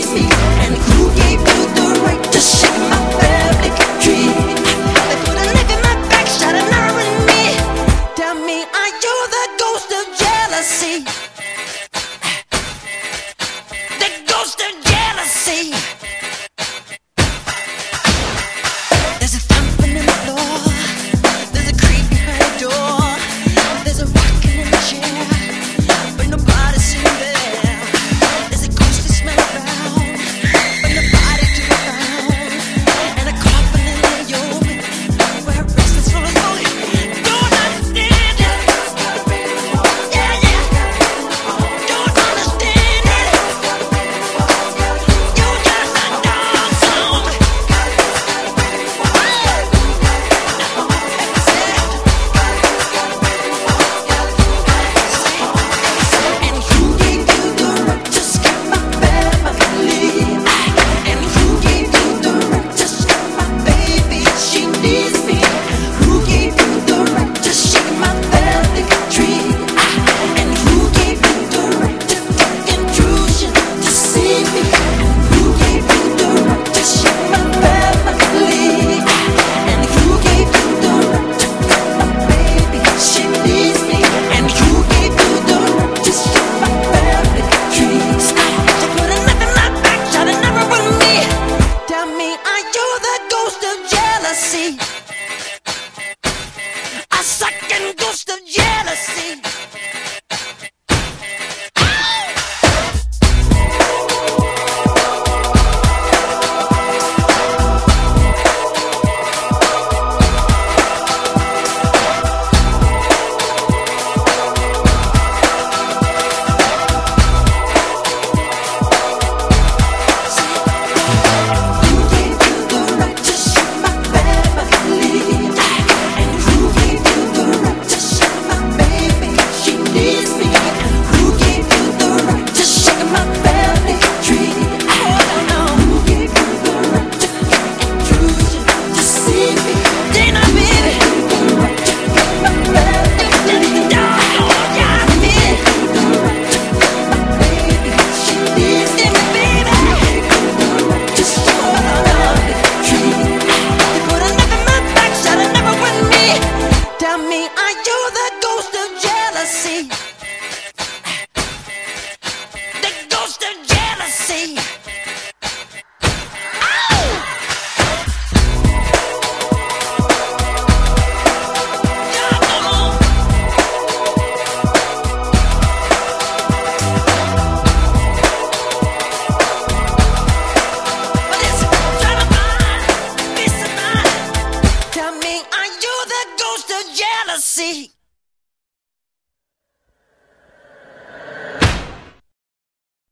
needs me? And who gave you the right to shake my family tree? They put a knife in my back, shot an arrow in me. Tell me, are you the ghost of jealousy? The ghost of jealousy. There's a thumping in the floor, there's a creep behind the door, there's a rocking in the chair, but nobody's in there. There's a ghostly smell around, but nobody to be found, and a coffin in the open where a restless soul is going. Don't understand it. Yeah, yeah. Don't understand it. You just a dog song. And who gave you the right to scare my family? And who gave you the right to scare my baby? She needs me. Who gave you the right to shake my family tree? And who gave you the right to take intrusion to see me? Who gave you the right to shake my family? And who gave you the right to cut my baby? She needs me. And who gave you the right to shake my family trees? To put a knife in my back, shot an arrow in me. Tell me, are you the ghost of jealousy? A sucking ghost of jealousy. Who gave you the right to shake my family? And who gave you the right to shake my baby? She needs me. Who gave you the right to shake my family tree? Who gave you the right to take intrusion to see me? Dana, baby. The right to cut my family dog, yeah, baby. The right to cut my baby. She needs me, baby. The right to shake my family tree. They put a knife in my back, shot an arrow in me. Tell me, are you the ghost of jealousy? The ghost of jealousy. Tell me, are you the ghost of jealousy?